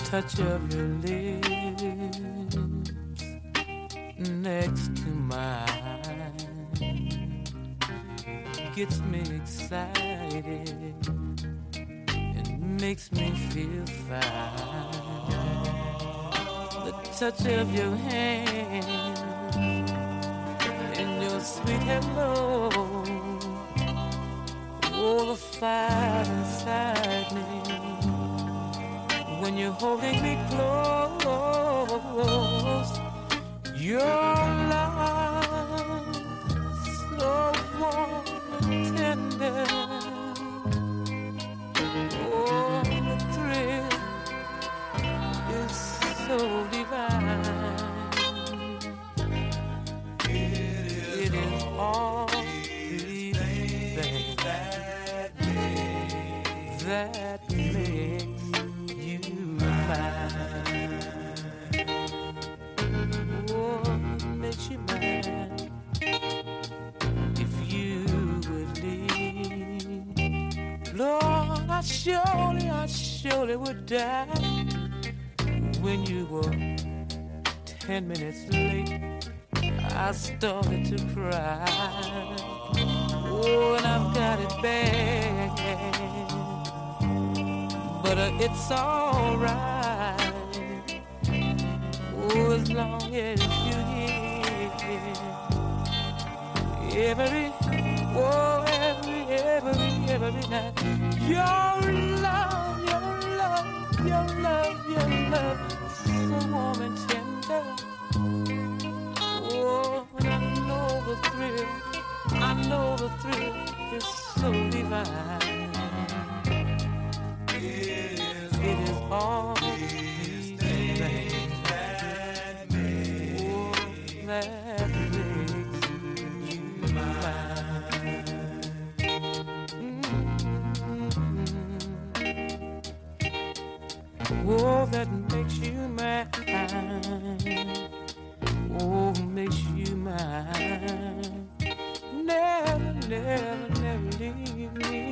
touch of your lips next to mine gets me excited and makes me feel fine. The touch of your hand and your sweet hello, oh, the fire inside me when you're holding me close. Your love, so warm and tender. Oh, the thrill is so divine. It is all these things that makes you mine. Oh, it makes you mine. If you would leave, Lord, I surely would die. When you were 10 minutes late, I started to cry. Oh, and I've got it bad, but it's alright. Oh, as long as you're here, every night. Your love, so warm and tender. Oh, and I know the thrill is so divine. It is all these things that makes you mine. Oh, that makes you mine. Oh, makes you mine. Never leave me.